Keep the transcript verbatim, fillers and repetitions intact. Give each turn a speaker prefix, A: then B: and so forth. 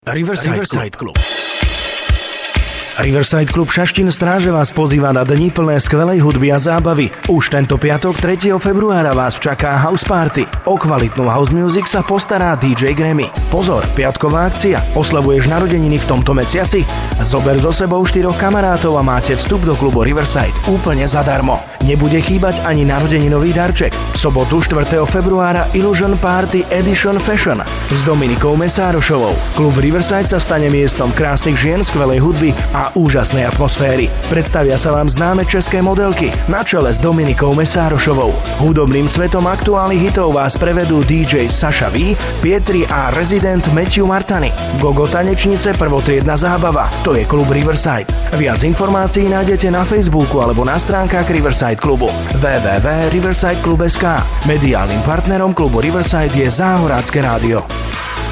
A: Riverside, Riverside Club. Riverside Club Šaštín Stráže vás pozýva na dni plné skvelej hudby a zábavy. Už tento piatok tretieho februára vás čaká House Party. O kvalitnú house music sa postará dý džej Grammy. Pozor, piatková akcia. Oslavuješ narodeniny v tomto mesiaci? Zober so sebou štyroch kamarátov a máte vstup do klubu Riverside úplne zadarmo. Nebude chýbať ani narodeninový darček. V sobotu štvrtého februára Illusion Party Edition Fashion s Dominikou Mesárošovou. Klub Riverside sa stane miestom krásnych žien, skvelej hudby a úžasnej atmosféry. Predstavia sa vám známe české modelky na čele s Dominikou Mesárošovou. Hudobným svetom aktuálnych hitov vás prevedú dý džej Saša V, Pietri a rezident Matthew Martani. Gogo tanečnice, prvotriedna zábava. To je klub Riverside. Viac informácií nájdete na Facebooku alebo na stránkach Riverside klubu w w w bodka riverside klub bodka es ká. Mediálnym partnerom klubu Riverside je Záhorácké rádio.